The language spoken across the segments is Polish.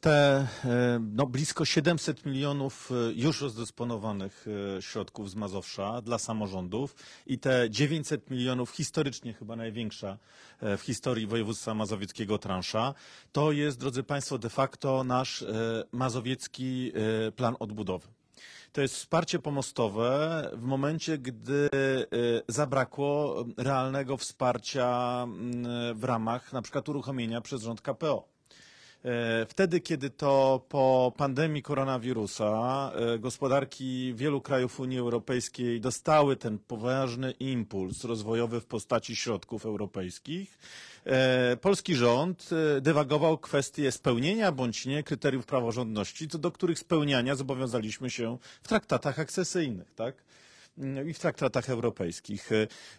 te blisko 700 milionów już rozdysponowanych środków z Mazowsza dla samorządów i te 900 milionów, historycznie chyba największa w historii województwa mazowieckiego transza, to jest, drodzy Państwo, de facto nasz mazowiecki plan odbudowy. To jest wsparcie pomostowe w momencie, gdy zabrakło realnego wsparcia w ramach na przykład uruchomienia przez rząd KPO. Wtedy, kiedy to po pandemii koronawirusa gospodarki wielu krajów Unii Europejskiej dostały ten poważny impuls rozwojowy w postaci środków europejskich, polski rząd dywagował kwestię spełnienia bądź nie kryteriów praworządności, co do których spełniania zobowiązaliśmy się w traktatach akcesyjnych, tak? I w traktatach europejskich.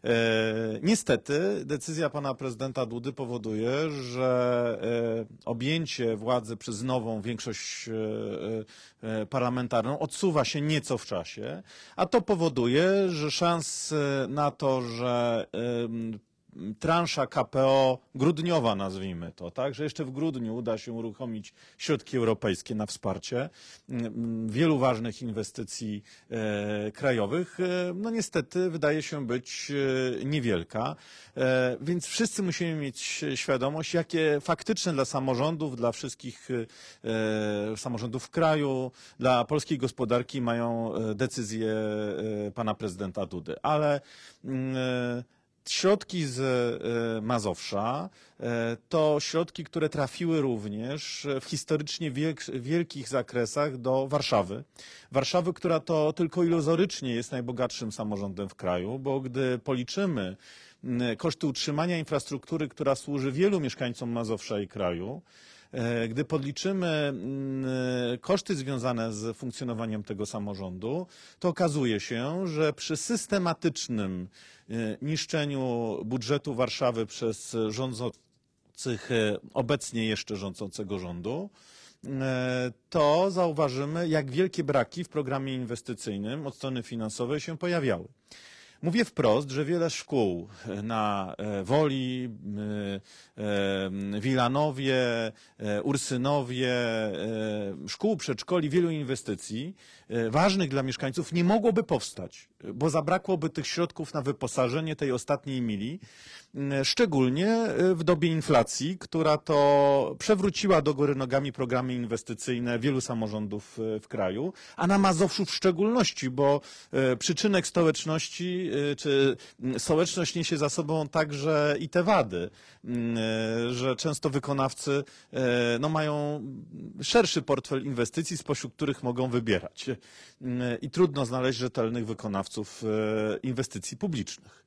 Niestety decyzja pana prezydenta Dudy powoduje, że objęcie władzy przez nową większość parlamentarną odsuwa się nieco w czasie, a to powoduje, że szans na to, że transza KPO grudniowa, nazwijmy to, tak, że jeszcze w grudniu uda się uruchomić środki europejskie na wsparcie wielu ważnych inwestycji krajowych, no niestety wydaje się być niewielka, więc wszyscy musimy mieć świadomość, jakie faktyczne dla samorządów, dla wszystkich samorządów w kraju, dla polskiej gospodarki mają decyzje pana prezydenta Dudy, ale środki z Mazowsza to środki, które trafiły również w historycznie wielkich zakresach do Warszawy. Warszawy, która to tylko iluzorycznie jest najbogatszym samorządem w kraju, bo gdy policzymy koszty utrzymania infrastruktury, która służy wielu mieszkańcom Mazowsza i kraju, gdy podliczymy koszty związane z funkcjonowaniem tego samorządu, to okazuje się, że przy systematycznym niszczeniu budżetu Warszawy przez rządzących, obecnie jeszcze rządzącego rządu, to zauważymy, jak wielkie braki w programie inwestycyjnym od strony finansowej się pojawiały. Mówię wprost, że wiele szkół na Woli, Wilanowie, Ursynowie, szkół, przedszkoli, wielu inwestycji ważnych dla mieszkańców nie mogłoby powstać, bo zabrakłoby tych środków na wyposażenie tej ostatniej mili, szczególnie w dobie inflacji, która to przewróciła do góry nogami programy inwestycyjne wielu samorządów w kraju, a na Mazowszu w szczególności, bo przyczynek stołeczności czy stołeczność niesie za sobą także i te wady, że często wykonawcy no, mają szerszy portfel inwestycji, spośród których mogą wybierać i trudno znaleźć rzetelnych wykonawców inwestycji publicznych.